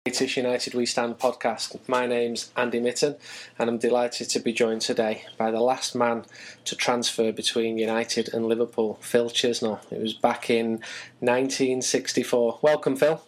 Latest United We Stand podcast. My name's Andy Mitten and I'm delighted to be joined today by the last man to transfer between United and Liverpool, Phil Chisnell. It was back in 1964. Welcome, Phil.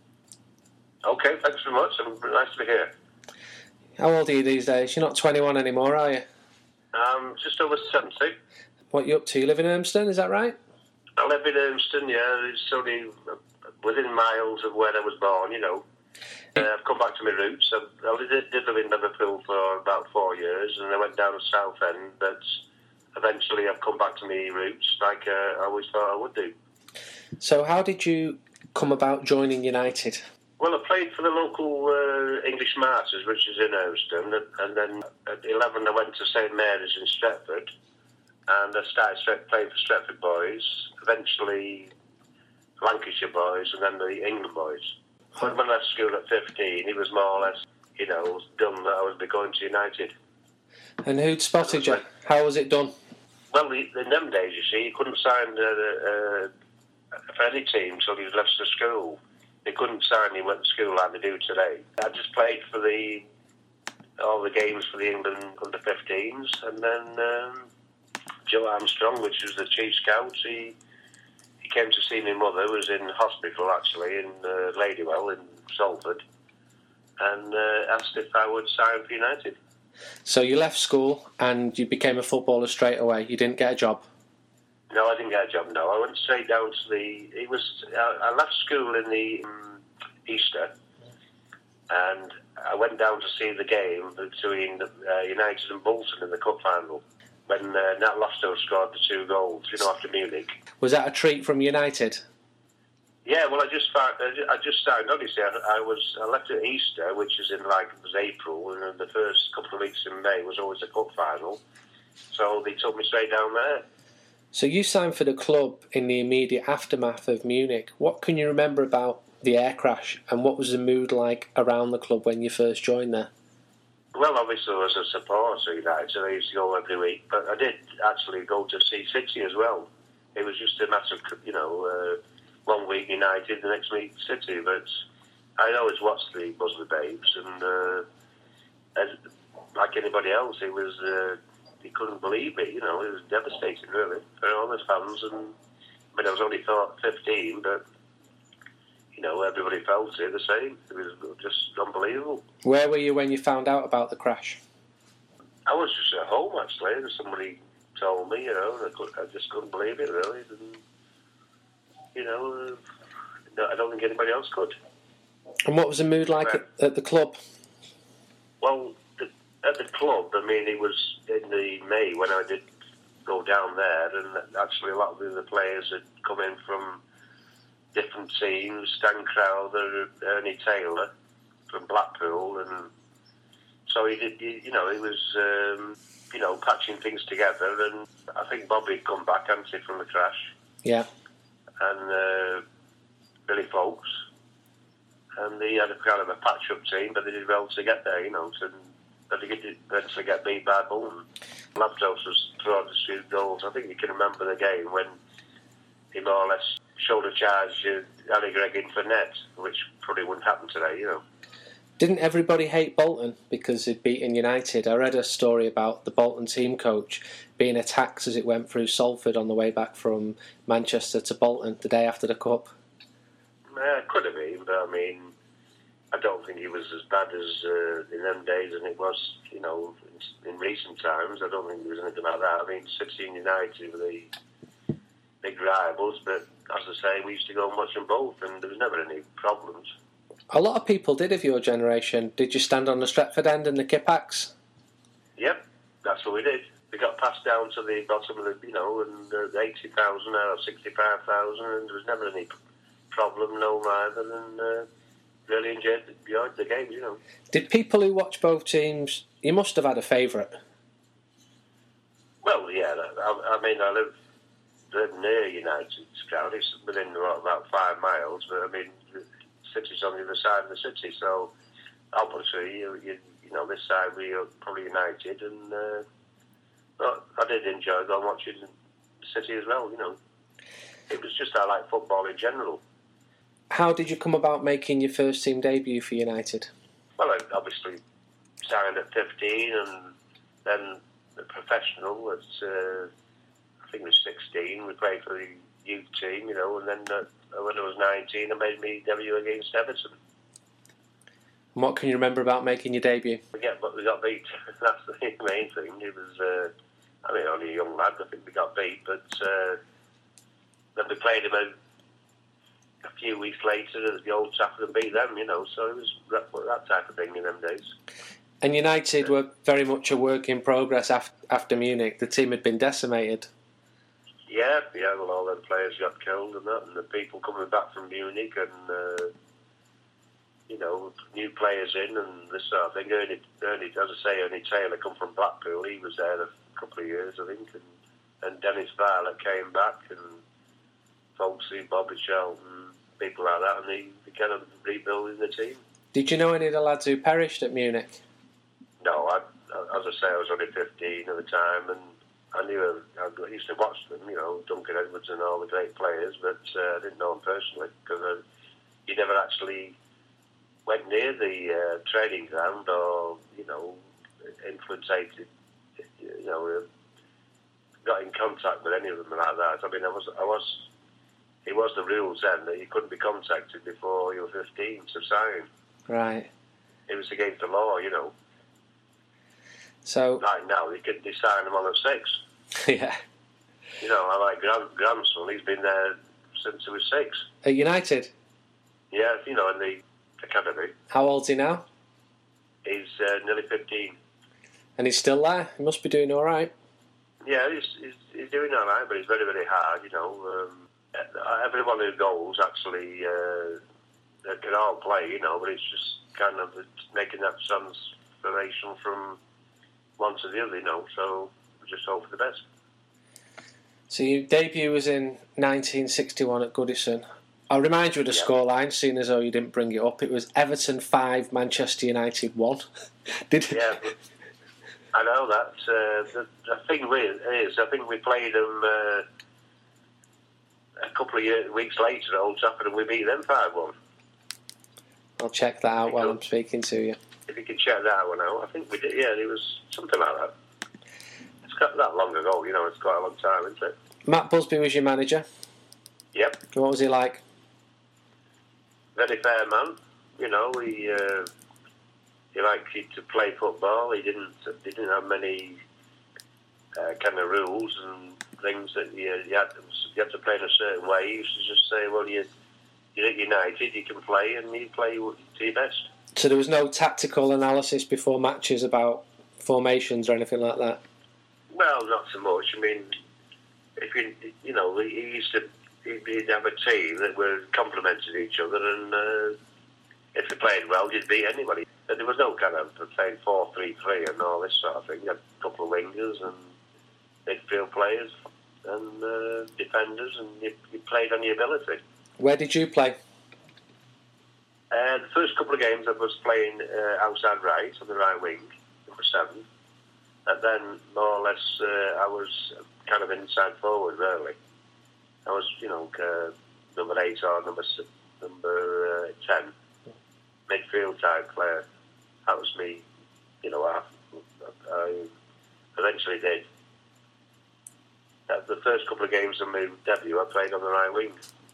Okay, thanks very much. Nice to be here. How old are you these days? You're not 21 anymore, are you? Just over 70. What are you up to? You live in Urmston, is that right? I live in Urmston, yeah. It's only within miles of where I was born, you know. I've come back to my roots. I did live in Liverpool for about 4 years, and I went down to Southend, but eventually I've come back to my roots like I always thought I would do. So how did you come about joining United? Well, I played for the local English Martyrs, which is in Urmston, and then at 11 I went to St Mary's in Stretford, and I started playing for Stretford boys, eventually Lancashire boys, and then the England boys. When I left school at 15, it was more or less, done that I would be going to United. And who'd spotted you? How was it done? Well, in them days, you see, you couldn't sign for any team until you left the school. They couldn't sign you went to school like they do today. I just played for all the games for the England under-15s, and then Joe Armstrong, which was the chief scout, he came to see my mother, who was in hospital actually in Ladywell in Salford, and asked if I would sign for United. So you left school and you became a footballer straight away. You didn't get a job? No, I didn't get a job. No, I went straight down to I left school in the Easter, and I went down to see the game between United and Bolton in the cup final, when Nat Lofto scored the 2 goals, after Munich. Was that a treat from United? Yeah, well, I just started. Obviously, I left at Easter, which is in it was April, and then the first couple of weeks in May was always a cup final. So they took me straight down there. So you signed for the club in the immediate aftermath of Munich. What can you remember about the air crash, and what was the mood like around the club when you first joined there? Well, obviously, as a supporter, United, so I used to go every week. But I did actually go to see City as well. It was just a matter of, 1 week United, the next week City. But I always watched the Muslim Babes, and like anybody else, it was he couldn't believe it. It was devastating, really, for all the fans. And I was only 15, but everybody felt it the same. It was just unbelievable. Where were you when you found out about the crash? I was just at home, actually, and somebody told me, and I just couldn't believe it, really. And, I don't think anybody else could. And what was the mood like at the club? Well, at the club, it was in the May when I did go down there, and actually a lot of the players had come in from different teams, Stan Crowther, Ernie Taylor from Blackpool, and so he did, he was, patching things together, and I think Bobby had come back, hadn't he, from the crash? Yeah. And Billy Folks, and he had a kind of a patch-up team, but they did well to get there, but they did eventually get beat by Bolton. Labdos was throwing the 2 goals. I think you can remember the game when he more or less shoulder charge Ali Gregg in for net, which probably wouldn't happen today, Didn't everybody hate Bolton because he'd beaten United? I read a story about the Bolton team coach being attacked as it went through Salford on the way back from Manchester to Bolton the day after the Cup. Could have been, but I don't think he was as bad as in them days as it was, in recent times. I don't think there was anything like that. City and United were the big rivals, but as I say, we used to go and watch them both, and there was never any problems. A lot of people did of your generation. Did you stand on the Stretford end and the Kippax? Yep, that's what we did. We got passed down to the bottom of the, and 80,000 or 65,000, and there was never any problem, no neither, and really enjoyed the games, Did people who watch both teams, you must have had a favourite? Well, yeah, I live near United's ground. It's within about 5 miles, but City's on the other side of the city, so obviously, this side we are probably United, and but I did enjoy going watching City as well. It was just I like football in general. How did you come about making your first team debut for United? Well, I obviously signed at 15 and then the professional at, I think it was 16. We played for the youth team, and then when I was 19, I made my debut against Everton. And what can you remember about making your debut? We got beat. That's the main thing. It was, only a young lad. I think we got beat, but then we played him a few weeks later at the Old Trafford and beat them, so it was that type of thing in them days. And United were very much a work in progress after Munich. The team had been decimated. Yeah, well, all them players got killed and that, and the people coming back from Munich and, new players in and this sort of thing. Ernie Taylor come from Blackpool. He was there a couple of years, I think, and Dennis Barlett came back and Folksy, Bobby Shelton, people like that, and they kind of rebuilding the team. Did you know any of the lads who perished at Munich? No, as I say, I was only 15 at the time, and I used to watch them, Duncan Edwards and all the great players, but I didn't know them personally because you never actually went near the training ground or, infiltrated, got in contact with any of them like that. I mean, it was the rules then that you couldn't be contacted before you were 15 to sign. Right. It was against the law, So like now, they sign them on at 6. Yeah. I like grandson. He's been there since he was 6. At United? Yeah, in the academy. How old's he now? He's nearly 15. And he's still there? He must be doing all right. Yeah, he's doing all right, but he's very, very hard, Everyone who goes actually, they can all play, but it's just kind of making that transformation from one to the other, so we just hope for the best. So your debut was in 1961 at Goodison. I'll remind you of the scoreline, seeing as though you didn't bring it up. It was Everton 5, Manchester United 1. Yeah, but I know that. The thing is, I think we played them a couple of weeks later at Old Trafford and we beat them 5-1. I'll check that out while I'm speaking to you. If you can check that one out, I think we did. Yeah, it was something like that. It's got that long ago, it's quite a long time, isn't it? Matt Busby was your manager? Yep. What was he like? Very fair man. He liked to play football. He didn't have many kind of rules and things that you had to play in a certain way. He used to just say, well, you're at United, you can play, and you play to your best. So there was no tactical analysis before matches about formations or anything like that? Well, not so much. I mean, if he'd have a team that were complemented each other, and if they played well, you'd beat anybody. But there was no kind of playing 4-3-3 and all this sort of thing. You had a couple of wingers and midfield players and defenders, and you played on your ability. Where did you play? The first couple of games I was playing outside right, on the right wing, number 7. And then, more or less, I was kind of inside forward, really. I was, number 8 or number 10, midfield type player. That was me, I eventually did. The first couple of games of my debut, I played on the right wing.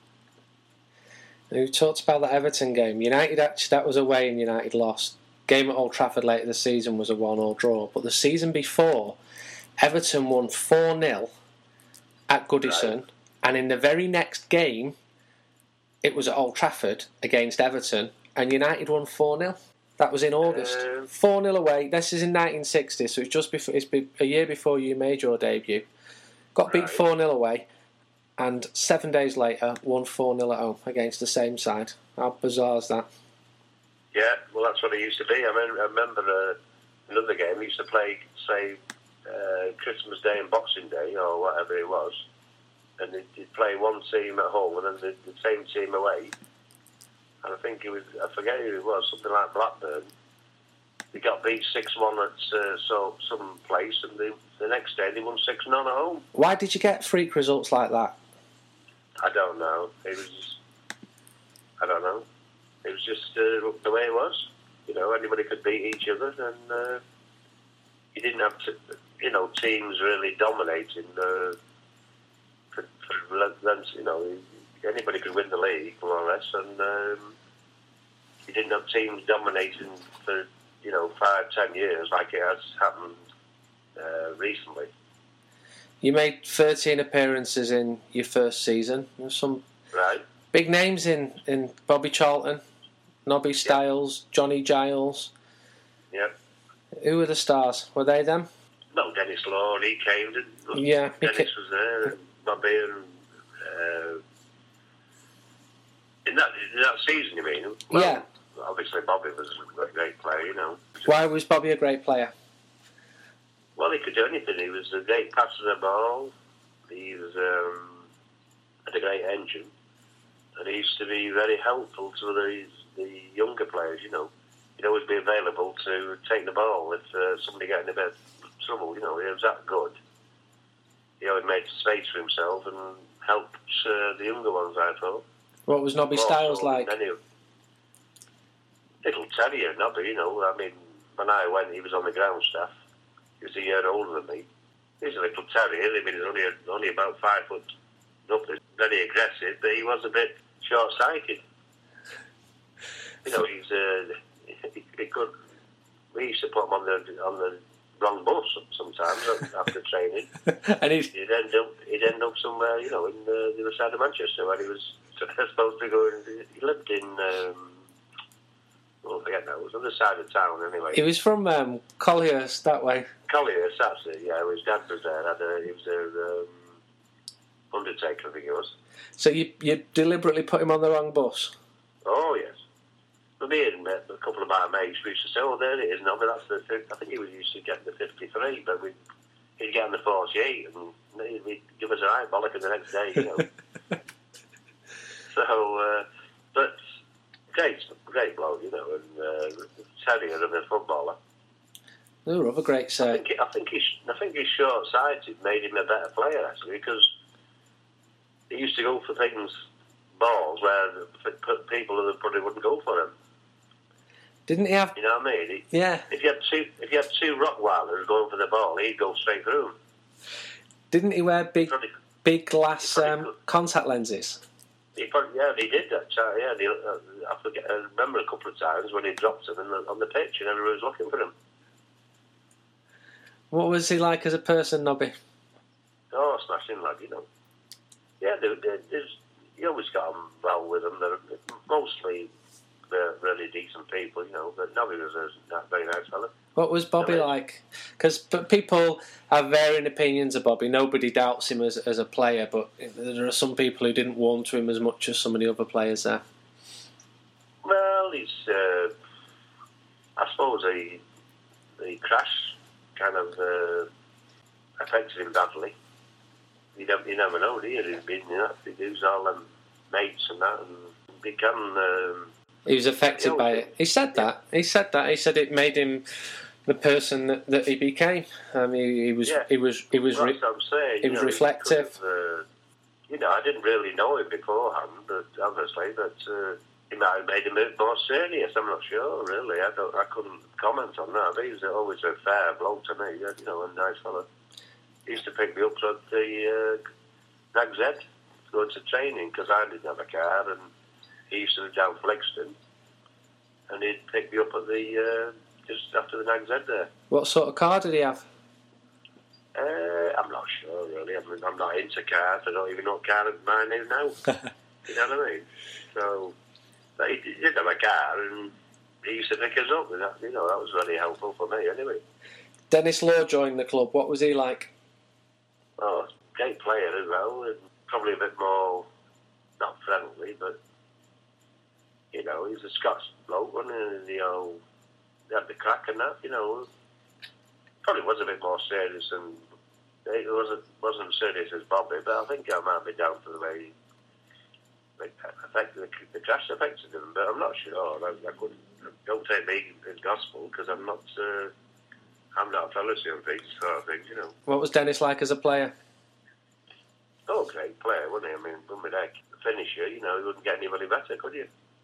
We talked about that Everton game. United, actually, that was away and United lost. Game at Old Trafford later this season was a 1-1 draw. But the season before, Everton won 4-0 at Goodison. Right. And in the very next game, it was at Old Trafford against Everton, and United won 4-0. That was in August. 4-0 away. This is in 1960, so it's just before. It's a year before you made your debut. Got beat 4-0 away, and 7 days later won 4-0 at home against the same side. How bizarre is that? Yeah, well, that's what it used to be. I remember another game. We used to play, say, Christmas Day and Boxing Day, or whatever it was, and they'd play one team at home and then the same team away. And I think it was, I forget who it was, something like Blackburn. They got beat 6-1 at some place, and the next day they won 6-0 at home. Why did you get freak results like that? I don't know. It was. I don't know. It was just the way it was. You know, anybody could beat each other, and you didn't have to, teams really dominating. You know, anybody could win the league more or less, and you didn't have teams dominating for 5-10 years like it has happened recently. You made 13 appearances in your first season. There's some big names in Bobby Charlton, Nobby Stiles, Johnny Giles. Yep. Who were the stars? Were they them? No, Dennis Law, he came. Yeah. Dennis was there, and Bobby, and in that season, you mean? Well, yeah. Obviously, Bobby was a great player, you know. Why was Bobby a great player? Well, he could do anything. He was a great passer of the ball. He was had a great engine, and he used to be very helpful to the younger players. You know, he'd always be available to take the ball if somebody got in a bit of trouble. You know, he was that good. He always made space for himself and helped the younger ones, I thought. What was Nobby Stiles like? Little terrier, Nobby, you know. I mean, when I went, he was on the ground staff. He was a year older than me. He's a little terrier. I mean, he's only about 5 foot nothing. Very aggressive, but he was a bit short-sighted. You know, he could. We used to put him on the wrong bus sometimes after training, and he'd end up somewhere, you know, in the other side of Manchester where he was supposed to go. He lived in. I forget now. It was on the other side of town anyway. He was from Collyhurst, that way. Collyhurst, that's it. Yeah, his dad was there. He was their undertaker, I think he was. So you deliberately put him on the wrong bus? Oh yes. For me and a couple of my mates, we used to say, "Oh, there it is." No, but that's I think he was used to getting the 53, but he'd get on the 48, and he'd give us an eye bollock the next day, you know. So, but great bloke, you know, and terrier of a footballer. There were other great I think his short-sighted made him a better player, actually, because he used to go for balls where people who probably wouldn't go for him. Didn't he have? You know what I mean? Yeah. If you had two Rottweilers going for the ball, he'd go straight through them. Didn't he wear big glass contact lenses? He did that. Yeah, I remember a couple of times when he dropped them on the pitch and everyone was looking for him. What was he like as a person, Nobby? Oh, smashing lad, you know. Yeah, you always got on well with them. They're mostly really decent people, you know. But Nobby was a very nice fella. What was Bobby like? Because people have varying opinions of Bobby. Nobody doubts him as a player, but there are some people who didn't warm to him as much as some of the other players there. Well, he's. I suppose the crash kind of affected him badly. You never know, do you? He lose all them mates and that, and become. He was affected by it. He said that. He said it made him the person that he became. I mean, he was reflective. I didn't really know him beforehand, but obviously, he might have made him a bit more serious. I'm not sure, really. I couldn't comment on that. But he was always a fair bloke to me, you know, a nice fella. He used to pick me up at the Nag's Head, going to training, because I didn't have a car, and he used to live down Flixton, and he'd pick me up at the just after the Nag's Head there. What sort of car did he have? I'm not sure, really. I'm not into cars. I don't even know what car mine is now. You know what I mean? So, but he did have a car, and he used to pick us up, and that, you know, that was really helpful for me, anyway. Dennis Law joined the club. What was he like? Oh, great player as well, and probably a bit more, not friendly, but, you know, he's a Scots bloke, and you know, he had the crack and that, you know. Probably was a bit more serious, and it wasn't serious as Bobby, but I think I might be down to the way the crash affected him, but I'm not sure. Don't take me as gospel, because I'm not a fallacy on these sort of things, you know. What was Dennis like as a player? Oh, great player, wasn't he? I mean, Bummy Deck, finisher, you know, you wouldn't get anybody better, could you?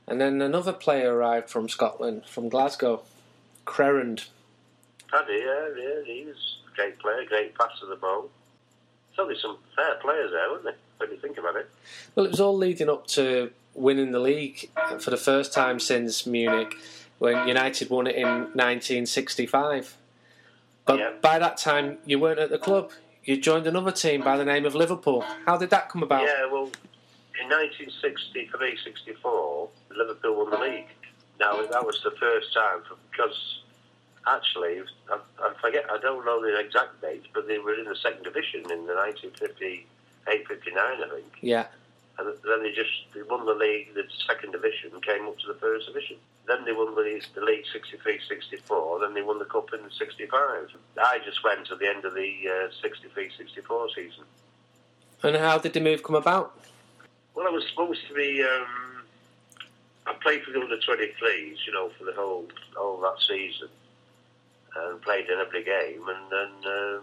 And then another player arrived from Scotland, from Glasgow, Crerand. Paddy, yeah, he was a great player, great pass of the ball. There's only some fair players there, weren't there, when you think about it? Well, it was all leading up to winning the league for the first time since Munich, when United won it in 1965. But by that time, you weren't at the club. You joined another team by the name of Liverpool. How did that come about? Yeah, well, in 1963-64, Liverpool won the league. Now, that was the first time, because actually, I forget, I don't know the exact date, but they were in the second division in the 1958-59, I think. Yeah. And then they won the league, the second division, and came up to the first division. Then they won the league 63-64, then they won the cup in 65. I just went at the end of the 63-64 season. And how did the move come about? Well, I was supposed to be... I played for the under-23s, for the whole that season, and played in every game, and then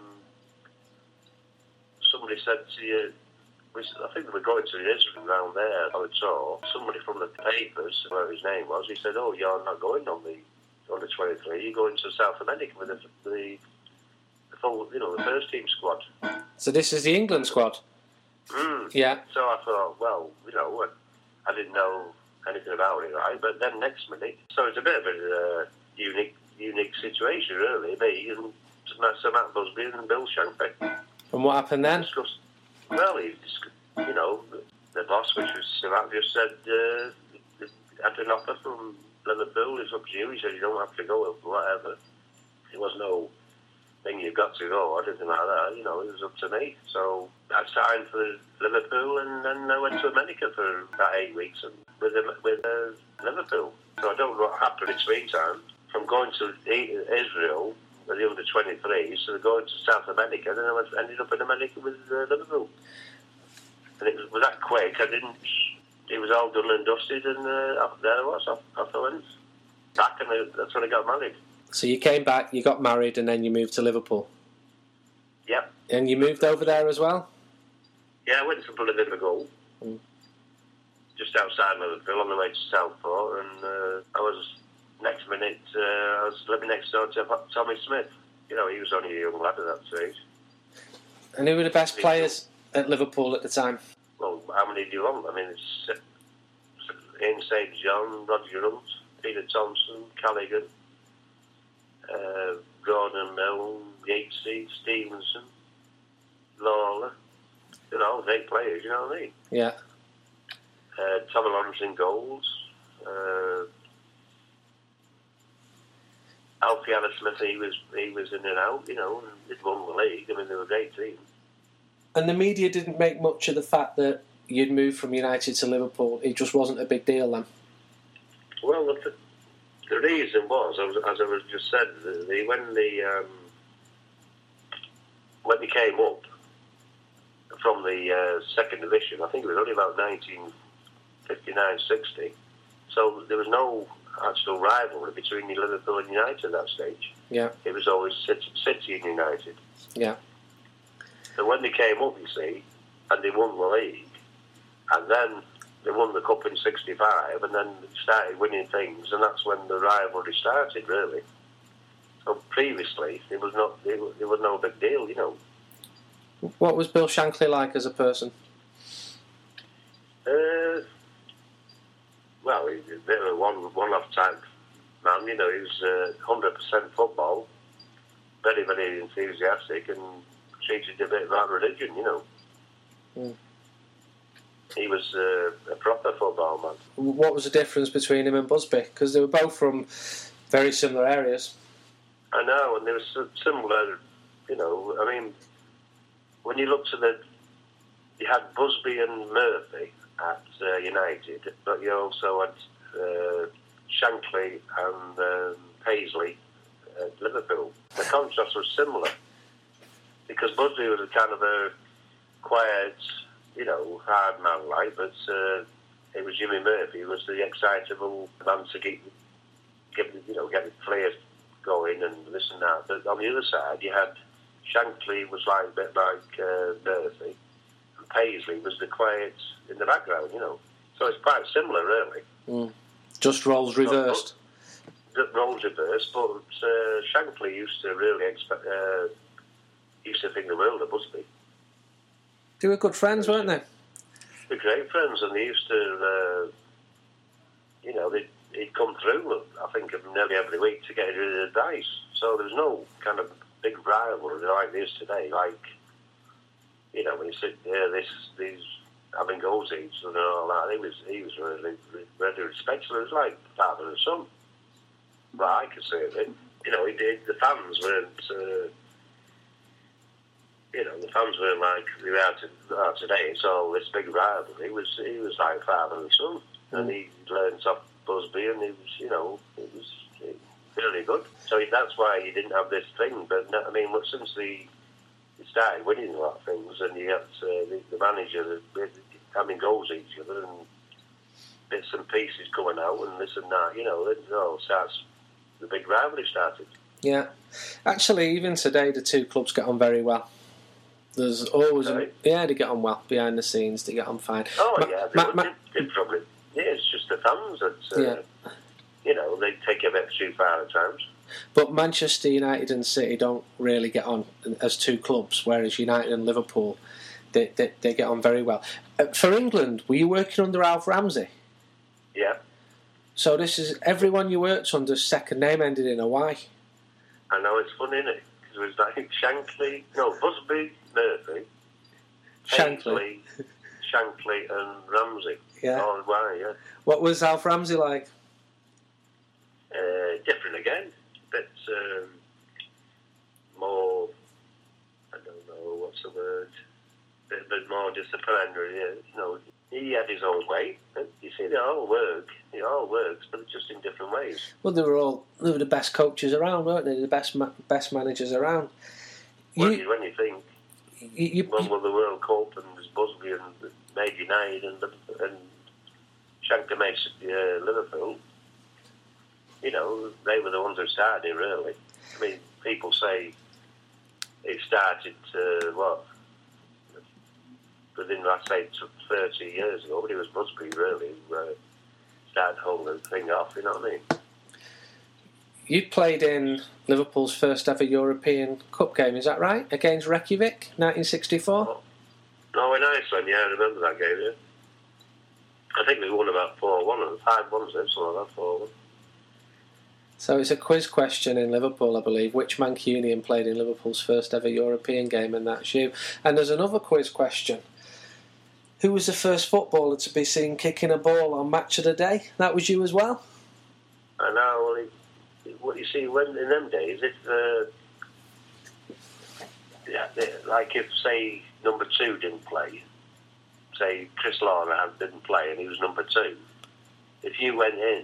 somebody said to you, I think they were going to Israel around there on a tour. Somebody from the papers, whatever his name was, he said, "Oh, you're not going on the under-23. You're going to South America with the full, the first team squad." So this is the England squad. Yeah. So I thought, well, I didn't know anything about it, right? But then next minute, so it's a bit of a unique situation, really. Me and Sir Matt Busby and Bill Shankly. And what happened then? Well, the boss, which was Sir Matt, just said, had an offer from Liverpool. It's up to you. He said, you don't have to go, whatever. There was no thing you've got to go or anything like that. It was up to me. So I signed for Liverpool, and then I went to America for about 8 weeks with Liverpool. So I don't know what happened in between time. From going to Israel with the under-23s to going to South America, and then I ended up in America with Liverpool. And it was that quick. It was all done and dusted, and there I was. Off I went back, and that's when I got married. So you came back, you got married, and then you moved to Liverpool? Yep. And you moved over there as well? Yeah, I went to Liverpool, just outside Liverpool, on the way to Southport, and I was living next door to Tommy Smith. He was only a young lad at that stage. And who were the best players at Liverpool at the time? Well, how many do you want? I mean, it's Ian St. John, Roger Hunt, Peter Thompson, Callaghan, Gordon Milne, Yatesy, Stevenson, Lawler. Great players, you know what I mean? Yeah. Tommy Lawrence in goals. Alfie Hammersmith, he was in and out, and they'd won the league. I mean, they were a great team. And the media didn't make much of the fact that you'd moved from United to Liverpool. It just wasn't a big deal then. Well, the reason was, as I was just said, when they came up from the second division, I think it was only about 1959-60. So there was no actual rivalry between Liverpool and United at that stage. Yeah. It was always City and United. Yeah. So when they came up, you see, and they won the league, and then they won the cup in 65, and then started winning things, and that's when the rivalry started, really. So previously, it was no big deal, What was Bill Shankly like as a person? Well, he was a bit of a one-off type man, He was 100% football, very, very enthusiastic, and treated a bit like religion, He was a proper football man. What was the difference between him and Busby? Because they were both from very similar areas. I know, and they were similar, I mean, when you look to you had Busby and Murphy at United, but you also had Shankly and Paisley at Liverpool. The contrast was similar, because Busby was a kind of a quiet, hard man like, but it was Jimmy Murphy who was the excitable man to get the players going and this and that. But on the other side, you had Shankly was like a bit like Murphy, and Paisley was the quiet in the background, So it's quite similar, really. Just roles reversed. Roles reversed, but Shankly used to really used to think the world of Busby. They were good friends, weren't they? They were great friends, and they used to, he'd come through, I think, nearly every week to get his advice. So there was no kind of big rivalry like there is today. Like, when you sit there, these having goals each and all that, he was really respectful. It was like father and son. Well, I could say of it. The fans weren't. The fans weren't like we are today. It's all this big rivalry. He was like father and son, and he learned off Busby, and it was really good. So that's why he didn't have this thing. But since he started winning a lot of things, and you had the manager having goals each other and bits and pieces coming out and this and that, it all starts. The big rivalry started. Yeah, actually, even today, the two clubs get on very well. There's always they get on well behind the scenes. They get on fine. Oh they probably it's just the fans that they take a bit too far at times. But Manchester United and City don't really get on as two clubs, whereas United and Liverpool they get on very well. For England, were you working under Alf Ramsey? Yeah. So this is everyone you worked under's second name ended in a Y. I know, it's funny, isn't it? Because it was like Busby, Murphy, Shankly, and Ramsey. Yeah. All Y, yeah. What was Alf Ramsey like? Different again. But more, I don't know what's the word, bit more disciplinary. He had his own way. You see, it all works, but just in different ways. Well, they were the best coaches around, weren't they? The best managers around. When you think one won the World Cup, and there's Busby and made United and Shankly made Liverpool. They were the ones who started it, really. I mean, people say it started within, let's say, 30 years ago, but it was Busby, really, who started holding the thing off, you know what I mean? You played in Liverpool's first ever European Cup game, is that right? Against Reykjavik, 1964? No, in Iceland, yeah, I remember that game, yeah. I think we won about 4-1 or 5-1, something like that, 4-1. So it's a quiz question in Liverpool, I believe. Which Mancunian played in Liverpool's first ever European game, and that's you. And there's another quiz question. Who was the first footballer to be seen kicking a ball on Match of the Day? That was you as well? I know. What you see, when in them days, like if, say, number 2 didn't play, say Chris Lawler didn't play and he was number 2, if you went in,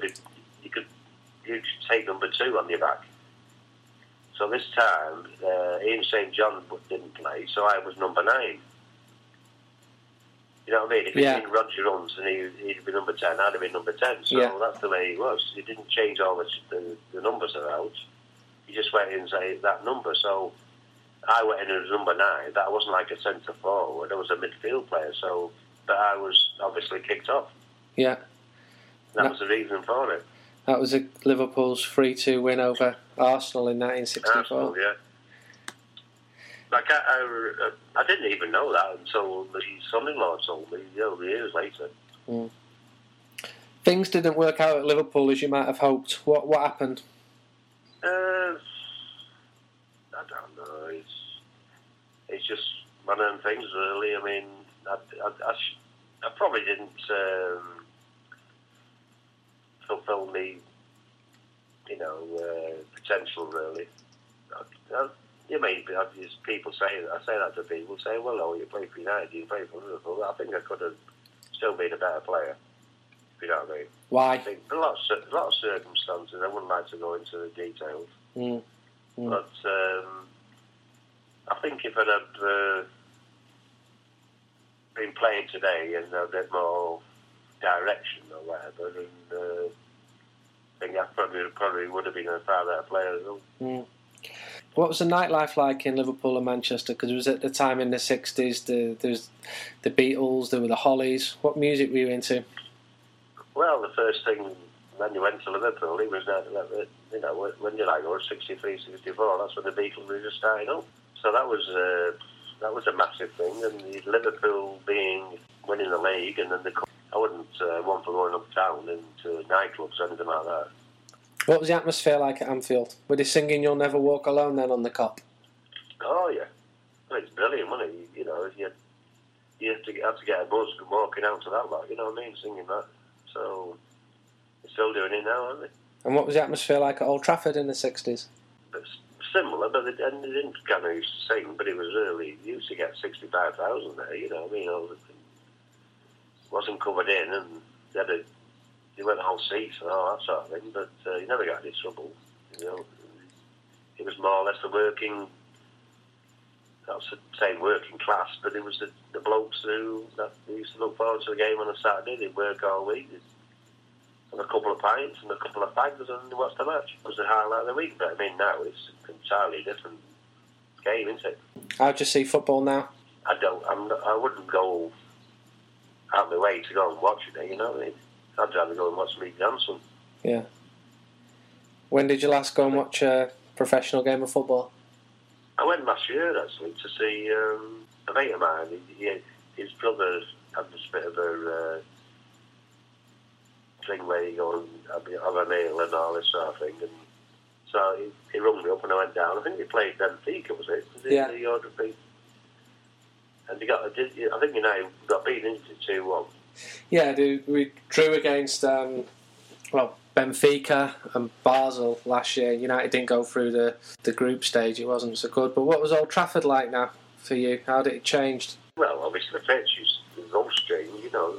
you'd take number 2 on your back. So this time, Ian St John didn't play, so I was number 9. You know what I mean? If he'd been Roger Hunt and he'd be number 10, I'd have been number 10. So that's the way he was. He didn't change all the numbers around. He just went in and said that number. So I went in as number 9. That wasn't like a centre forward. I was a midfield player. So but I was obviously kicked off. Yeah. That was the reason for it. That was Liverpool's 3-2 win over Arsenal in 1964. Arsenal, yeah. Like I didn't even know that until the son-in-law told me, years later. Mm. Things didn't work out at Liverpool as you might have hoped. What happened? I don't know. It's just one of them things, really. I mean, I probably didn't fulfill me, potential, really. People say, I say that to people, say, well, no, you play for United, you play for Liverpool. I think I could have still been a better player, if you know what I mean. Why? I think a lot of circumstances, I wouldn't like to go into the details. Mm. Mm. But I think if I'd have been playing today and a bit more direction or whatever, and I think I probably would have been a far better player as well. Mm. What was the nightlife like in Liverpool and Manchester? Because it was at the time in the 60s, there was the Beatles, there were the Hollies. What music were you into? Well, the first thing when you went to Liverpool, it was when you're like 63, 64. That's when the Beatles were just starting up. So that was a massive thing. And the Liverpool winning the league, and then I wouldn't want for going uptown into nightclubs or anything like that. What was the atmosphere like at Anfield? Were they singing "You'll Never Walk Alone" then on the Kop? Oh yeah, well, it's brilliant, wasn't it? You have to get a buzz walking out to that lot. You know what I mean? Singing that. So they're still doing it now, aren't they? And what was the atmosphere like at Old Trafford in the 60s? It's similar, but they didn't kind of used to sing. But it was really, you used to get 65,000 there. You know what I mean? It wasn't covered in, and they went whole seats and all that sort of thing. But you never got any trouble. You know, it was more or less the working. I was saying working class, but it was the blokes who used to look forward to the game on a Saturday. They'd work all week, and a couple of pints and a couple of fags, and watch the match. It was the highlight of the week. But I mean, now it's an entirely different game, isn't it? How do you see football now? I wouldn't go out of my way to go and watch it. You know what I mean? I'd rather go and watch Lee Johnson. Yeah. When did you last go and watch a professional game of football? I went last year, actually, to see a mate of mine. His brother had this bit of a thing where you go and have a meal and all this sort of thing. And so he rung me up and I went down. I think they played Benfica, was it? Yeah. The order beat. And I think got beaten into 2-1. Yeah, we drew against Benfica and Basel last year. United didn't go through the group stage. It wasn't so good. But what was Old Trafford like now for you? How did it change? Well, obviously the pitch is all strange. You know,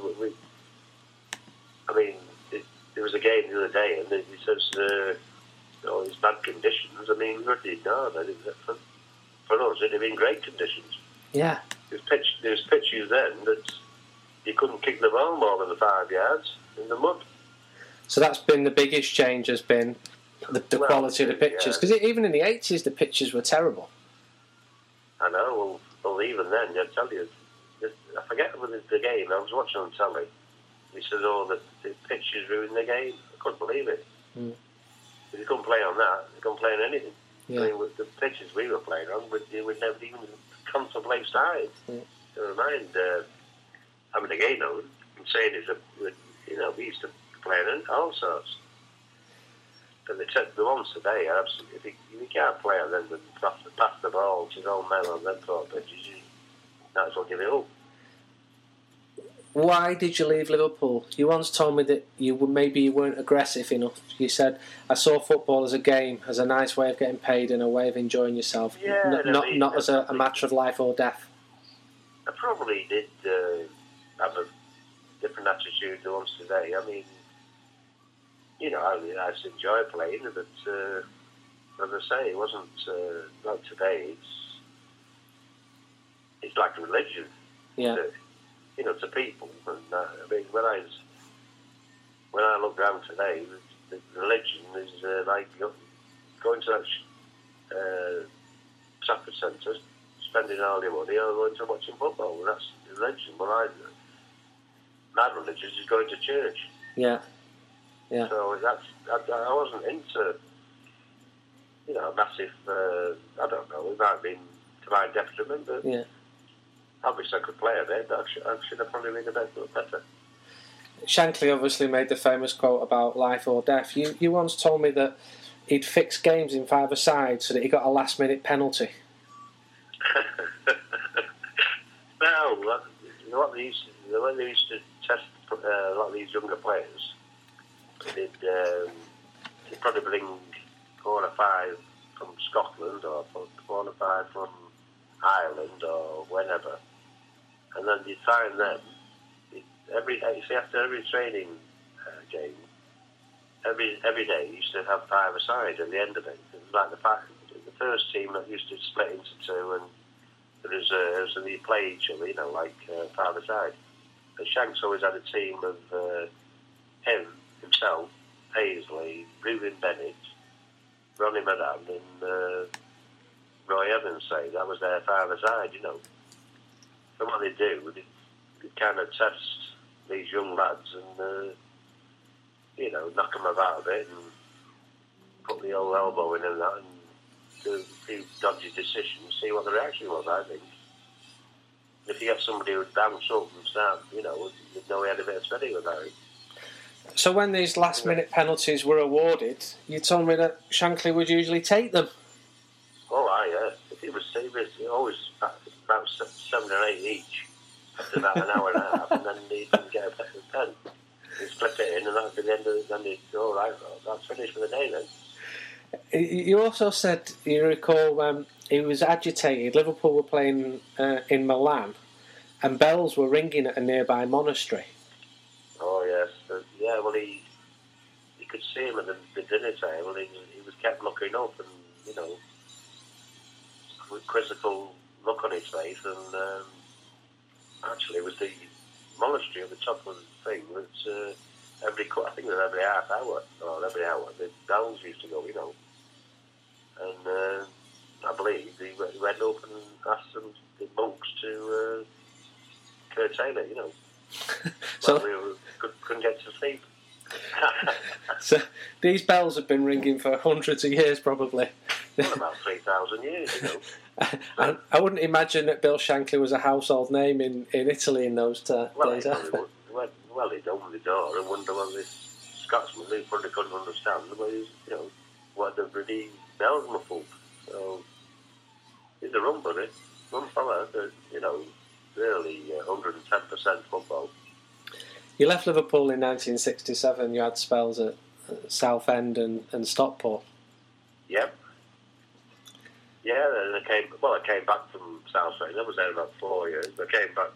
there was a game the other day, and it says it's bad conditions. I mean, really, no, for us, it'd have been great conditions. Yeah. There's pitches then that you couldn't kick the ball more than 5 yards in the mud. So that's been the biggest change, has been the quality of the pitches. Because even in the 80s, the pitches were terrible. I know. Well, even then, I tell you, I forget when the game, I was watching on telly. He said, the pitches ruined the game. I couldn't believe it. Mm. If you couldn't play on that, you couldn't play on anything. Yeah. I mean, with the pitches we were playing on, we would never even contemplate starting. Mm. Never mind having a game on and saying we used to play on all sorts. But the ones today are absolutely, if you can't play on them and pass the ball to your own men on them sort of pitches, you might as well give it up. Why did you leave Liverpool? You once told me that you weren't aggressive enough. You said, I saw football as a game, as a nice way of getting paid and a way of enjoying yourself, not as a matter of life or death. I probably did have a different attitude than once today. I mean, I just enjoy playing, but as I say, it wasn't like today. It's like a religion. Yeah. To people. And I mean, when I look around today, the religion is like going to that Trafford Centre, spending all your money, or going to watching football. And that's religion. Well, my religion is going to church. Yeah. Yeah. So I wasn't into a massive. I don't know. It might have been to my detriment, but yeah. Obviously I could play a bit, but I should have probably been a bit better. Shankly obviously made the famous quote about life or death. You once told me that he'd fix games in five-a-side so that he got a last-minute penalty. No, what they used to test a lot of these younger players, they'd probably bring 4 or 5 from Scotland or 4 or 5 from Ireland or whenever, and then you find them every day. See, after every training game, every day you used to have 5-a-side at the end of it. It was like the first team that used to split into 2, and they play each other, like 5-a-side. And Shanks always had a team of himself, Paisley, Reuben Bennett, Ronnie Madden, and Roy Evans. Say that was their 5-a-side, And what they do, they kind of test these young lads and knock them about a bit and put the old elbow in and that and do a few dodgy decisions, see what the reaction was, I think. If you get somebody who bounce up and start, you'd know he had a bit of steady about it. So when these last-minute penalties were awarded, you told me that Shankly would usually take them. Oh, yeah. If he was always about 7 or 8 each after about an hour and a half, and then he didn't get a pen. He'd flip it in, and that'd be the end of it. Then he'd go, all right, that's finished for the day then. You also said, you recall, he was agitated. Liverpool were playing in Milan, and bells were ringing at a nearby monastery. Oh, yes. Well, you could see him at the dinner table. He was kept looking up and, with quizzical look on his face. And actually, it was the monastery at the top of the thing that I think it was every half hour, or every hour, the bells used to go, And I believe he went up and asked the monks to curtail it, So we couldn't get to sleep. So these bells have been ringing for hundreds of years, probably. Well, about 3,000 years, I wouldn't imagine that Bill Shankly was a household name in Italy in those days. Well, he'd opened the door and wonder what this Scotsman who probably couldn't understand what the bloody bells muffled. So he's a rum buddy, rum fella, really 110% football. You left Liverpool in 1967. You had spells at Southend and Stockport. Yep. Yeah, I came back from Southend. I was there about 4 years. I came back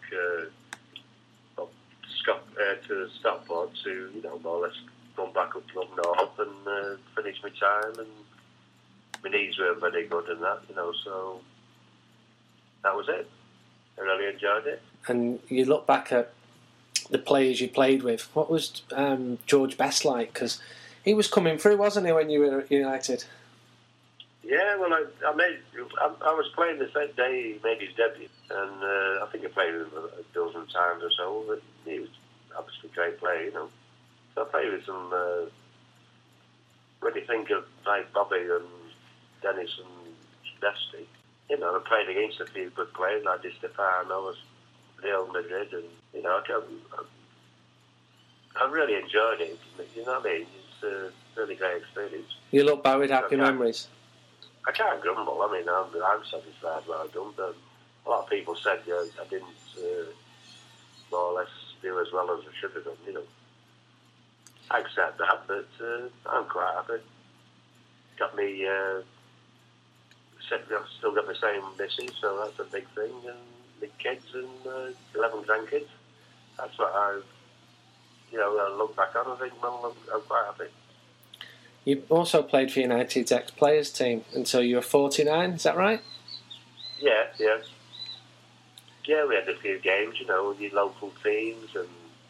to Stockport to, more or less come back up north and finish my time. And my knees weren't very good and that, so that was it. I really enjoyed it. And you look back at the players you played with. What was George Best like? Because he was coming through, wasn't he, when you were at United? Yeah, well, I was playing the same day he made his debut, and I think I played with him a dozen times or so. But he was obviously a great player, So I played with some. When you think of like Bobby and Dennis and Bestie, I played against a few good players like Di Stefano, Real Madrid, and I really enjoyed it. You know what I mean? It's a really great experience. You look back with happy memories. I can't grumble. I mean, I'm satisfied what I've done. But a lot of people said I didn't more or less do as well as I should have done. I accept that, but I'm quite happy. Got me. Still got the same missus, so that's a big thing. And the kids and 11 grandkids. That's what I look back on. I think, well, I'm quite happy. You also played for United's ex-players team until you were 49, is that right? Yeah. Yeah, we had a few games, with your local teams and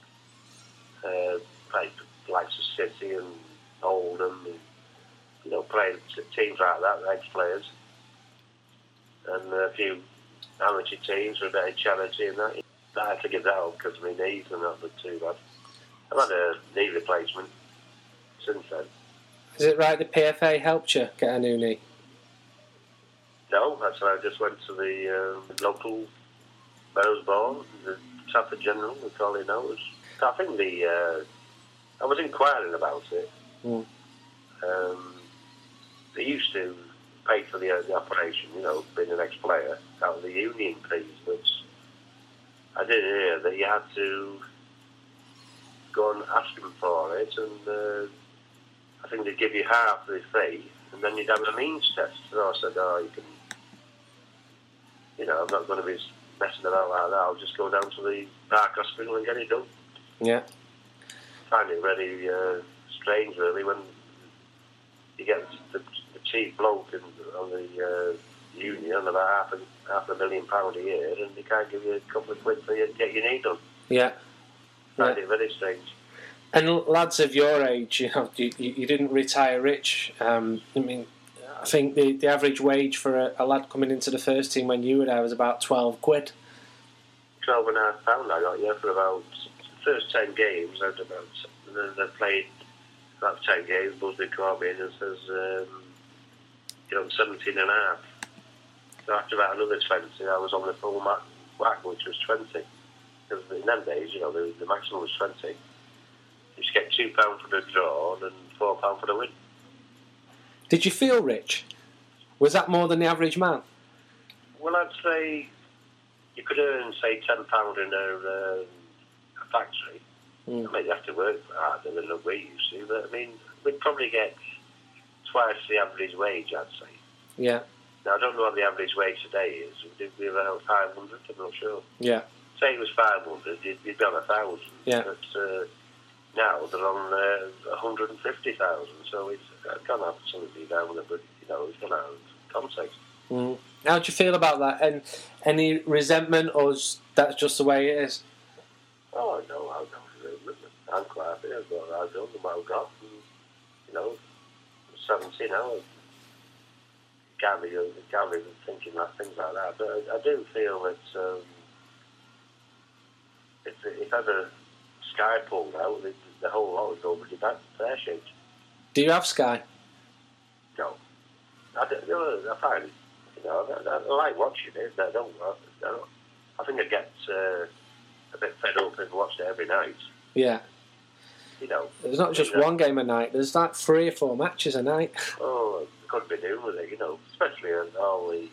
played likes of City and Oldham and, played teams like that, ex-players. And a few amateur teams for a bit of charity and that. I had to give that up because of my knees and that was too bad. I've had a knee replacement since then. Is it right the PFA helped you get a new knee? No, that's why I just went to the local Barrows Ball, the Trafford General, that's all he knows. I think I was inquiring about it. They used to pay for the operation, being an ex-player, out of the union fees, but I did hear that you had to go and ask them for it, and I think they'd give you half the fee, and then you'd have a means test. So I said, you can, I'm not going to be messing about like that. I'll just go down to the Park Hospital and get it done. Yeah. I find it very strange, really, when you get the cheap bloke on the union on about £500,000 a year, and they can't give you a couple of quid for you to get your knee done. Yeah. I find it very strange. And lads of your age, you didn't retire rich. I think the average wage for a lad coming into the first team when you were there was about 12 quid. £12.5 I got, for about the first 10 games. And then I played after 10 games, Busby called me in and says, you're on 17 and a half. So after about another 20, I was on the full whack, which was 20. Because in them days, the maximum was 20. You just get £2 for the draw and £4 for the win. Did you feel rich? Was that more than the average man? Well, I'd say you could earn, say, £10 in a factory. I mean, you have to work harder than we used to, but I mean, we'd probably get twice the average wage, I'd say. Yeah. Now, I don't know what the average wage today is. Would be about 500? I'm not sure. Yeah. Say it was 500, you'd be on 1,000. Yeah. But now they're on 150,000, so it's gone absolutely down, but it's gone out of context. Mm. How do you feel about that? And any resentment, or is that just the way it is? Oh, no, I'm quite happy. I've got what I've done and what I've got. And, 17 hours. Can't be thinking like things like that. But I do feel that if ever Sky pulled out, the whole lot would go pretty bad, pear-shaped. Do you have Sky? No. I find, I like watching it, but I don't. I think I get a bit fed up and watched it every night. Yeah. There's not just one game a night, there's like 3 or 4 matches a night. Oh, I couldn't be doing with it, especially all the,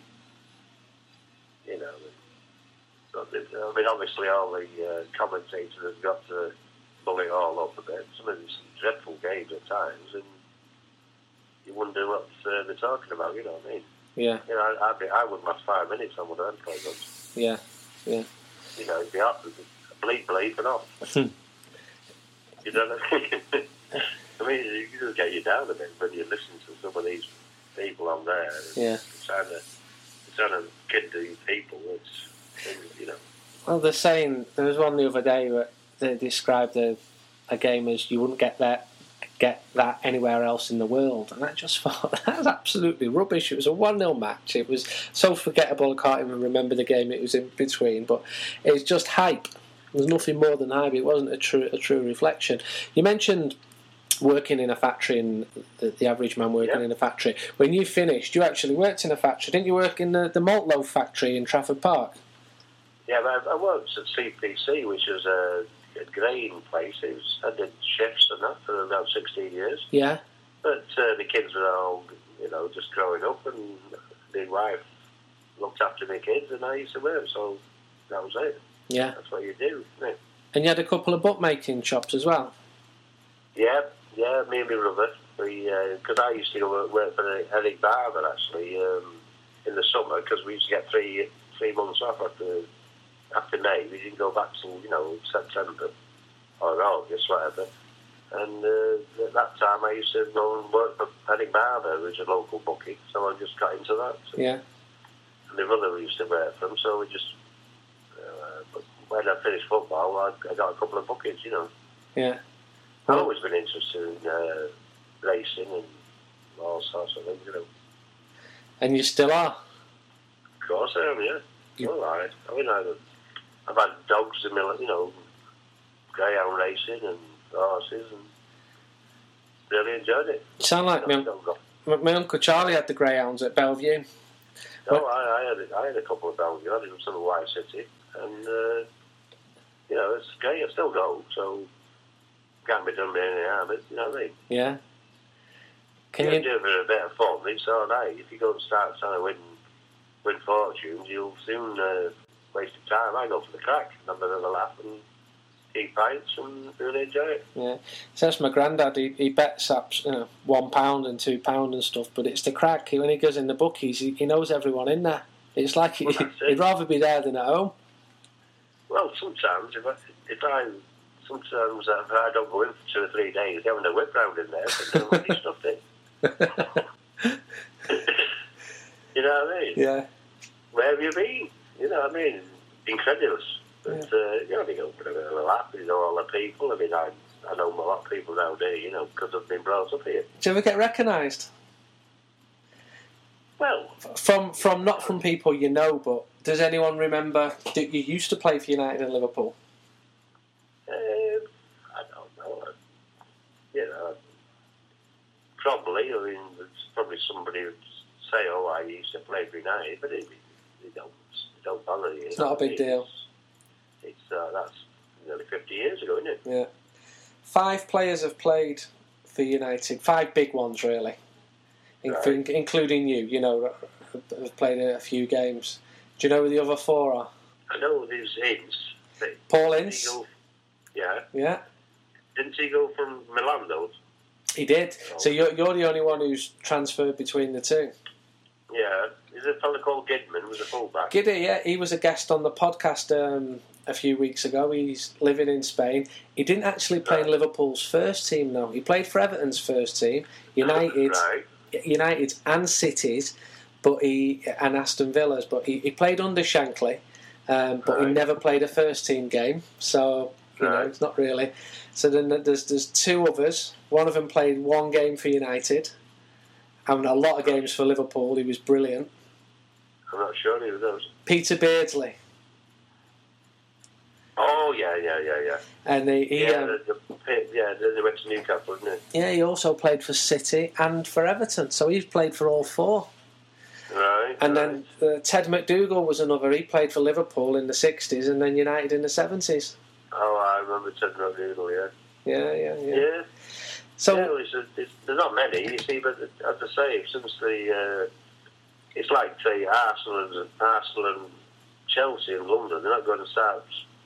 I mean, obviously all the commentators have got to pull it all up a bit. Some of these dreadful games at times, and you wonder what they're talking about, you know what I mean? Yeah. I wouldn't last 5 minutes on one of them programs. Yeah, yeah. It'd be up, bleep and off. You know what I mean? I mean, it just get you down a bit when you listen to some of these people on there. Yeah. Trying to kid these people. Well, they're saying, there was one the other day where they described a game as you wouldn't get that anywhere else in the world, and I just thought that's absolutely rubbish. It was a 1-0 match. It was so forgettable. I can't even remember the game it was in between, but it was just hype. There was nothing more than hype. It wasn't a true reflection. You mentioned working in a factory and the average man working in a factory. When you finished, you actually worked in a factory, didn't you? Work in the malt loaf factory in Trafford Park. Yeah, I worked at CPC, which was a grain place. I did shifts and that for about 16 years. Yeah. But the kids were all, just growing up, and the wife looked after my kids, and I used to work, so that was it. Yeah. That's what you do, isn't it? And you had a couple of bookmaking shops as well? Yeah, me and my brother. Because I used to go work for Eric Barber, actually, in the summer, because we used to get 3 months off after May. We didn't go back till, September or August, whatever. And at that time, I used to go and work for Eric Barber, who was a local bookie, so I just got into that. Yeah. And my brother used to work for him, so we just... when I finished football, I got a couple of bookings, Yeah. I've always been interested in racing and all sorts of things, And you still are? Of course I am, yeah. All right. I mean, I've had dogs in my, greyhound racing and horses, and really enjoyed it. You sound like my Uncle Charlie had the greyhounds at Bellevue. No, I had a couple of Bellevue. I did some of White City, and it's great. I still go, so can't be done by any harm. You know what I mean? Yeah. Can you do it for a bit of fun? It's all right. If you go and start trying to win fortunes, you'll soon waste your time. I go for the crack, have a bit of a laugh, and eat pints and really enjoy it. Yeah. So that's my granddad. He bets up, £1 and £2 and stuff, but it's the crack. When he goes in the bookies, he knows everyone in there. It's like he'd rather be there than at home. Well, sometimes if I don't go in for 2 or 3 days, having a whip round in there, but when he stuffed it. You know what I mean? Yeah. Where have you been? You know what I mean? Incredulous. But you only go for a bit of a laugh. You know all the people. I mean, I know a lot of people down here, because I've been brought up here. Do you ever get recognised? Well, from not from people you know, but does anyone remember that you used to play for United and Liverpool? I don't know. Probably. I mean, there's probably somebody would say, "Oh, I used to play for United," but they don't bother you. It's not a big deal. It's that's nearly 50 years ago, isn't it? Yeah. 5 players have played for United. 5 big ones, really, including you. You know, have played a few games. Do you know who the other 4 are? I know there's Ince. Paul Ince. Yeah. Yeah. Didn't he go from Milan though? He did. Oh. So you're the only one who's transferred between the two. Yeah. There's a fella called Gidman, was a fullback. Giddy, yeah, he was a guest on the podcast a few weeks ago. He's living in Spain. He didn't actually play in Liverpool's first team, though. He played for Everton's first team, United, United's and City's, and Aston Villa's. But he played under Shankly, but he never played a first team game. So you know, it's not really. So then there's 2 others. One of them played 1 game for United, and a lot of games for Liverpool. He was brilliant. I'm not sure who those. Peter Beardsley. Oh yeah. And they went to Newcastle, didn't they? Yeah, he also played for City and for Everton, so he's played for all 4. Right. And then Ted McDougall was another. He played for Liverpool in the 60s and then United in the 70s. Oh, I remember Ted McDougall. Yeah. So there's not many, you see, but as I say, since it's like say Arsenal and Chelsea in London, they're not going to start,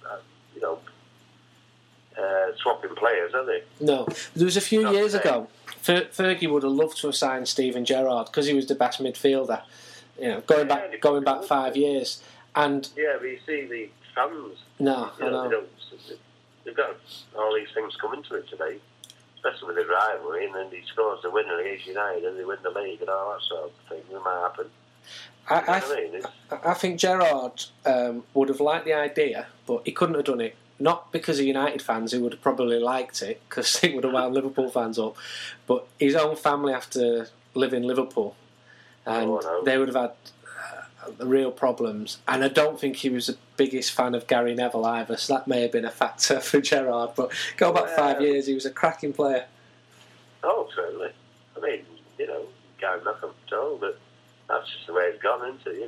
swapping players, are they? No, there was a few years ago. Fergie would have loved to have signed Steven Gerrard because he was the best midfielder. You know, going back 5 years, and yeah, but you see the fans. No, I know. They've got all these things coming to it today, especially with the rivalry, and then he scores the winner against United and they win the league and all that sort of thing. It might happen. I think Gerrard would have liked the idea, but he couldn't have done it. Not because of United fans who would have probably liked it, because it would have wound Liverpool fans up, but his own family have to live in Liverpool, and they would have had real problems. And I don't think he was the biggest fan of Gary Neville either, so that may have been a factor for Gerrard. But go back 5 years, he was a cracking player. Oh, certainly. I mean, can't knock him at all, but that's just the way it's gone, isn't it?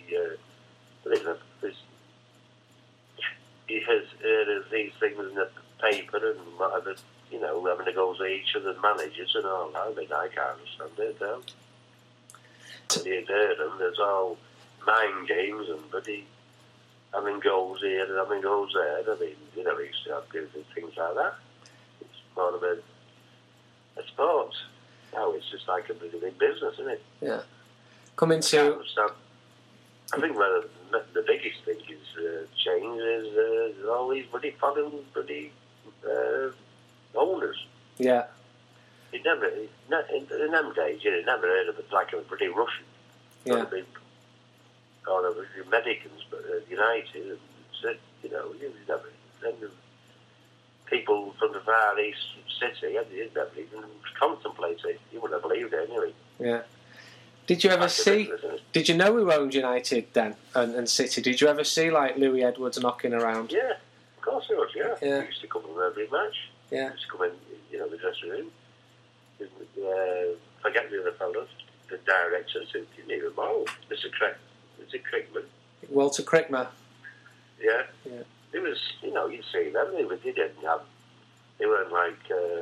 He has heard of these things in the paper and whatever, having to go to each other's managers and all that. I mean, I can't understand it, though. You've heard them, there's all mind games and having goals here and having goals there. I mean, he used to have things like that. It's more of a sport. Now it's just like a pretty big business, isn't it? Yeah. Coming to... I think the biggest thing is change is all these foreign owners. Yeah. In them days, you never heard of it like a pretty Russian. Yeah. Or the Americans, but United, you never. Then people from the Far East City, you never even contemplate it. You wouldn't have believed it anyway. Yeah. Did you ever see? Did you know who owned United then and City? Did you ever see like Louis Edwards knocking around? Yeah, of course he was. Yeah. He used to come from every match. Yeah. He used to come in, the dressing room. Forget the other fellows, the directors who didn't even know. Mr. Crickman. Walter Crickman. Yeah. It was, you'd see them. They weren't like.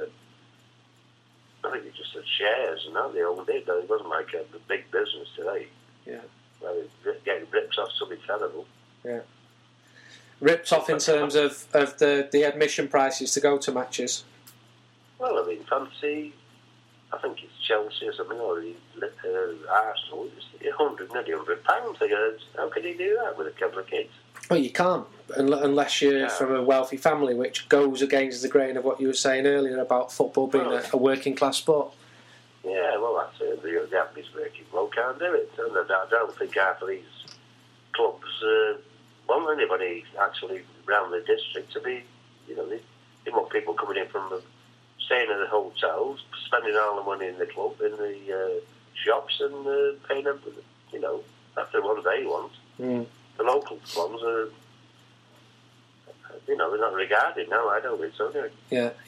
I think it just had shares and that they owned it. It wasn't like a big business today. Yeah. Well, getting ripped off something terrible. Yeah. Ripped off in terms of the admission prices to go to matches. Well, I mean, fancy. I think it's Chelsea or something, or Arsenal. It's nearly £100. How can you do that with a couple of kids? Well, you can't, unless you're from a wealthy family, which goes against the grain of what you were saying earlier about football being a working class sport. Yeah, well, that's it. The average working well can't do it. And I don't think half of these clubs want anybody actually around the district to be, they want people coming in from staying in the hotels, spending all the money in the club, in the shops, and paying them, that's the ones they want. The local ones are, they're not regarded now. I don't think so, do Yeah.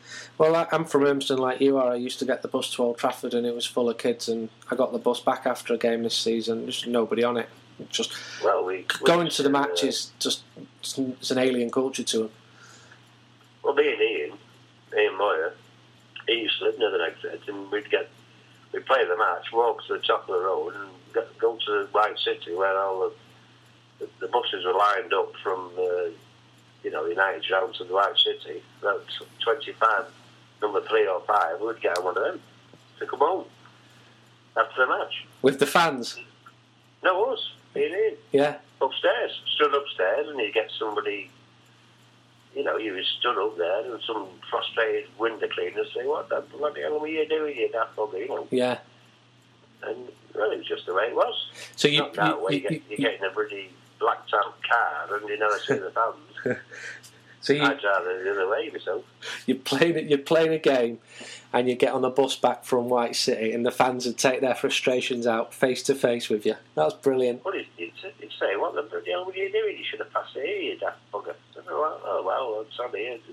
Well, I'm from Urmston like you are. I used to get the bus to Old Trafford and it was full of kids, and I got the bus back after a game this season. There's nobody on it. Just going to the match is just it's an alien culture to them. Well, me and Ian Moyer, he used to live near the exit, and we'd play the match, walk to the top of the road, and go to White City where all the buses were lined up from United down to the White City. About 25, number 3 or 5, we'd get on one of them to come home after the match. With the fans? No, us. Me and Ian. Yeah. Upstairs. Stood upstairs, and you get somebody, you was stood up there, and some frustrated window cleaner say, "What the bloody hell were you doing, you daft bugger?" Yeah. And well, it was just the way it was. So you're getting a pretty blacked out car, and you never see the fans. So I'd rather the other way myself. You're playing a game, and you get on a bus back from White City, and the fans would take their frustrations out face to face with you. That's brilliant. Well, he'd say, "What the bloody hell were you doing? You should have passed it here, you daft bugger." Oh well, I'm sorry, and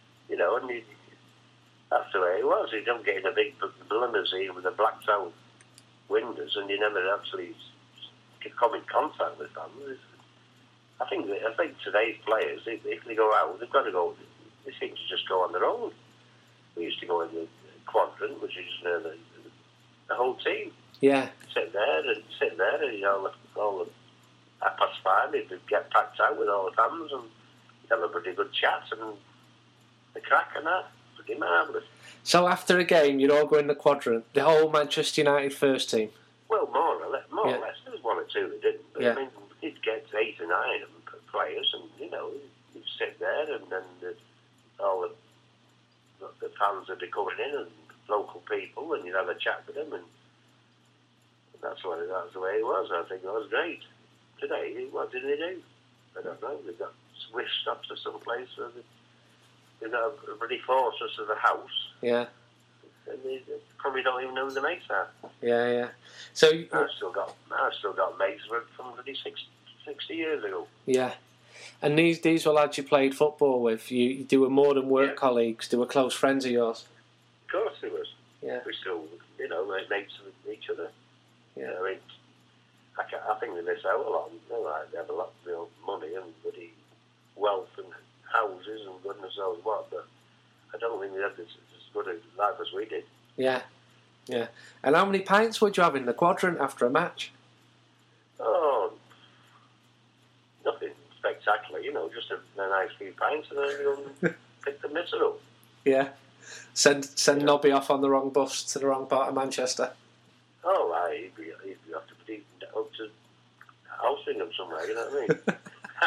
that's the way it was. You don't get in a big limousine with the blacked out windows, and you never actually come in contact with fans. I think today's players, if they go out, they've got to go. They seem to just go on their own. We used to go in the quadrant, which is the whole team. Yeah. Sit there, and all the 5:30, they'd get packed out with all the fans and have a pretty good chat and the crack and that. Pretty marvellous. So after a game, you'd all go in the quadrant, the whole Manchester United first team? Well, more or less. There was 1 or 2 that didn't. But, yeah. I mean, you'd get 8 or 9 of them players, and, you'd sit there, and then all the fans would be coming in, and local people, and you'd have a chat with them, and that's the way it was. I think it was great. Today, what did they do? I don't know. They got whisked up to some place where they got a pretty fortress of a house. Yeah. And they probably don't even know who the mates are. Yeah, yeah. So I've still got mates from 60 years ago. Yeah. And these were lads you played football with. They were more than work colleagues. They were close friends of yours. Of course they was. Yeah. We still, mates with each other. Yeah. I mean, I think they miss out a lot. They have a lot of money and bloody wealth and houses and goodness knows what, but I don't think they have as good a life as we did. Yeah. Yeah. And how many pints would you have in the quadrant after a match? Oh, nothing spectacular, just a nice few pints, and then you go and pick the misser up. Yeah. Send Nobby off on the wrong bus to the wrong part of Manchester. Oh, he'd be up to Altrincham somewhere, you know what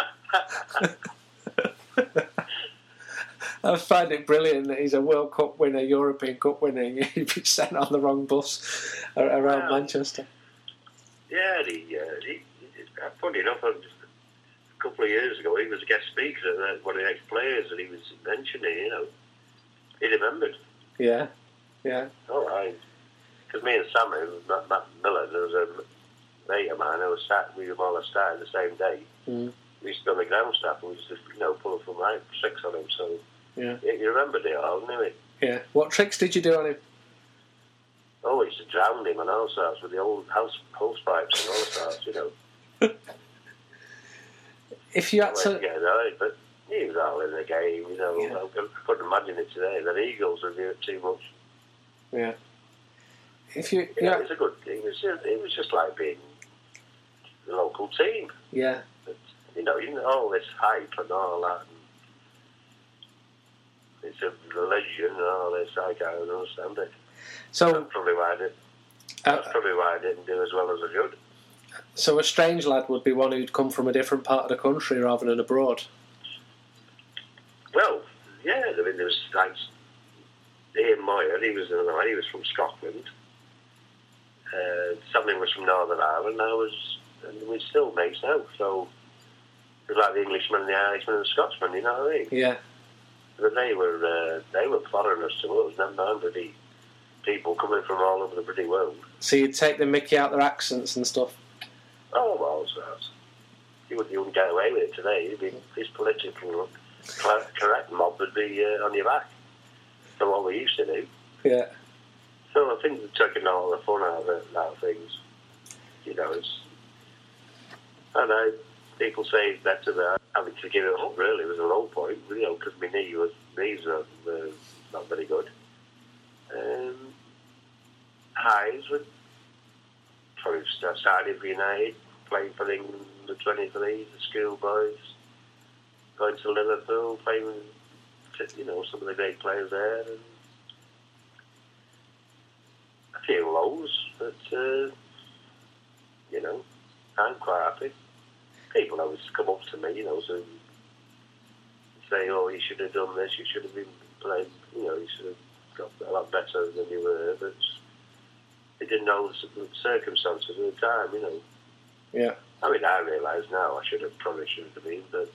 I mean? I find it brilliant that he's a World Cup winner, European Cup winner, and he'd be sent on the wrong bus around Manchester. Yeah, funny enough, a couple of years ago, he was a guest speaker at one of the ex-players, and he was mentioning, he remembered. Yeah, yeah. All right. Because me and Sammy, Matt Miller, there was a mate of mine we were all started the same day. Mm. We used to be on the ground staff, and we used to, pull from right 6 on him, so yeah. You remembered it all, didn't you? Yeah. What tricks did you do on him? Oh, we used to drown him and all sorts with the old hose pipes and all sorts, If you had to... but he was all in the game, Yeah. I couldn't imagine it today. The Eagles would do it too much. Yeah. If it was a good thing. It was just like being the local team. Yeah. But, all this hype and all that. And it's a religion and all this. I can't understand it. So that's probably why I didn't do as well as I should. So a strange lad would be one who'd come from a different part of the country rather than abroad. Well, yeah. I mean, there was like Ian Moyer. He was from Scotland. Something was from Northern Ireland. And we're still mates now. So it was like the Englishman, the Irishman, and the Scotsman. You know what I mean? Yeah. But they were foreigners to us. Never the people coming from all over the bloody world. So you'd take the mickey out their accents and stuff. Oh well, so you wouldn't get away with it today. This political correct mob would be on your back. than what we used to do. Yeah. So I think they're taking all the fun out of things. You know, I know people say it's better than having to give it up. Really, was a low point. You know, because my knees are not very good. Highs with probably started for United, playing for England, the 23s, the schoolboys, going to Liverpool, playing with, you know, some of the great players there, and a few lows, but you know, I'm quite happy. People always come up to me, you know, so say, "Oh, you should have done this. You should have been playing. You know, you should have got a lot better than you were." But they didn't know the circumstances at the time, you know. Yeah. I mean, I realise now I probably should have been, but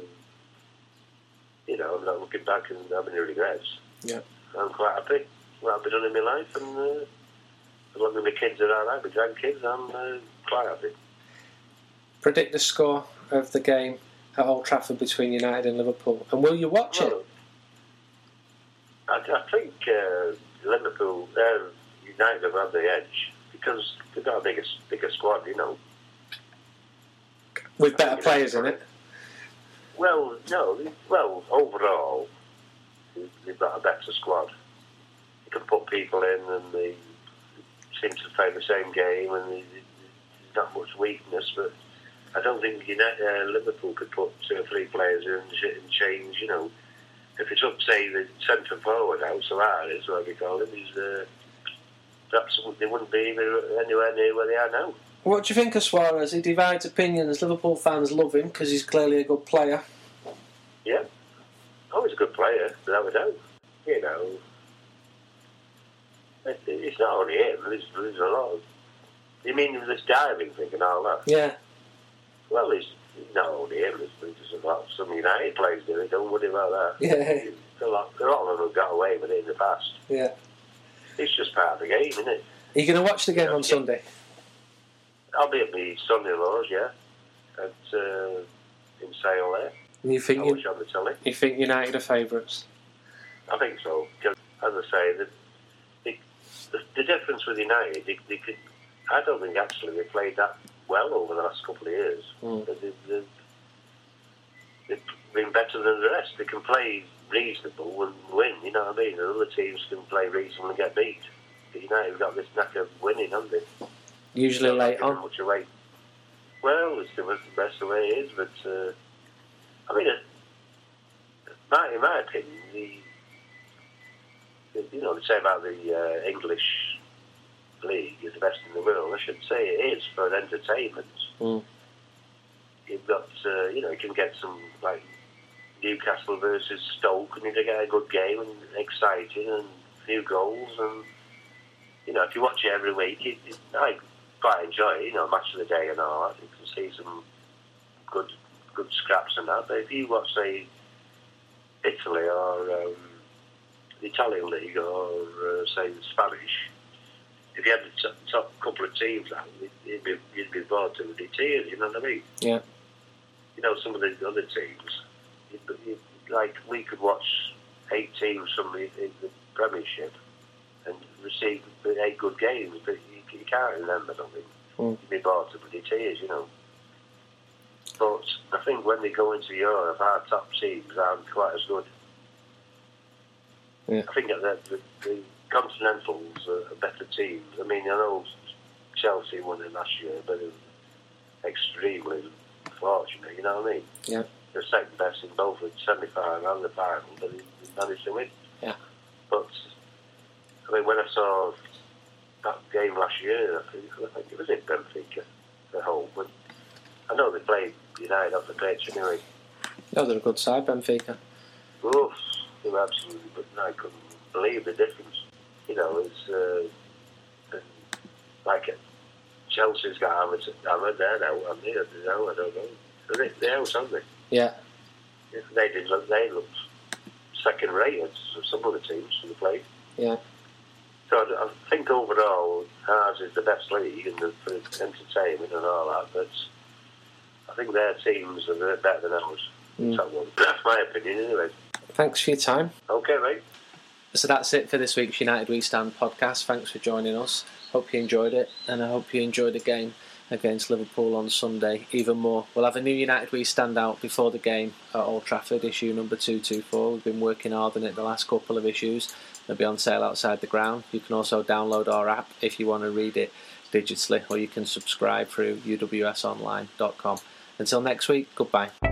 you know, I'm not looking back and having any regrets. Yeah. I'm quite happy what I've been done in my life, and as long as my kids are all right, my grandkids, I'm quite happy. Predict the score of the game at Old Trafford between United and Liverpool, and will you watch it? I think Liverpool, United have had the edge because they've got a bigger squad, you know. With better players in it? Well, no. Well, overall, they've got a better squad. You can put people in and they seem to play the same game and there's not much weakness, but I don't think Liverpool could put 2 or 3 players in and change, you know. If it's up, say, the centre forward now, Suarez, whatever you call him, perhaps they wouldn't be anywhere near where they are now. What do you think of Suarez? He divides opinions. Liverpool fans love him because he's clearly a good player. Yeah. Oh, he's a good player, without a doubt. You know, it's not only him, there's a lot of... You mean this diving thing and all that? Yeah. Well, it's not only him, there's a lot of some United players do it, don't worry about that. Yeah. A lot of them have got away with it in the past. Yeah. It's just part of the game, isn't it? Are you going to watch the game on Sunday? I'll be at my son-in-law's, yeah, in Sale there. And you think I'll watch on the telly. You think United are favourites? I think so. Because, as I say, the difference with United, I don't think actually they played that well over the last couple of years. They've been better than the rest. They can play reasonable and win, you know what I mean? And other teams can play reasonable and get beat. But United have got this knack of winning, haven't they? Usually late on. Much away. Well, it's the best the way it is, but I mean, in my opinion, you know, they say about the English league is the best in the world. I should say it is for entertainment. You've got, you know, you can get some like Newcastle versus Stoke, and you can get a good game and exciting and a few goals, and you know, if you watch it every week, I quite enjoy it, you know, match of the day and all that. You can see some good scraps and that. But if you watch, say, Italy or the Italian league or say the Spanish, if you had the top couple of teams out, you'd be bored to the tears. You know what I mean? Yeah. You know, some of the other teams, like we could watch 8 teams from the Premiership and receive 8 good games, but you can't remember something. You'd be bored to the tears, you know. But I think when they go into Europe, our top teams aren't quite as good. Yeah. I think that the Continentals are better teams. I mean, I know Chelsea won it last year, but it was extremely fortunate, you know what I mean? Yeah. They're second best in both the semi-final and the final, but they managed to win. Yeah. But, I mean, when I saw that game last year, I think it was in Benfica at home, but I know they played United off the pitch anyway. No, they're a good side, Benfica. Oof, they were absolutely, but I couldn't believe the difference. You know, it's like Chelsea's got hammered there now, haven't they? I don't know. They're out, aren't they? Yeah. They looked second rate as some other teams who played. Yeah. So I think overall ours is the best league and for entertainment and all that, but I think their teams are better than ours. That's my opinion anyway. Thanks for your time. Okay, mate. So that's it for this week's United We Stand podcast. Thanks for joining us. Hope you enjoyed it, and I hope you enjoyed the game against Liverpool on Sunday even more. We'll have a new United We Stand out before the game at Old Trafford, issue number 224. We've been working hard on it the last couple of issues. They'll be on sale outside the ground. You can also download our app if you want to read it digitally, or you can subscribe through uwsonline.com. Until next week, goodbye.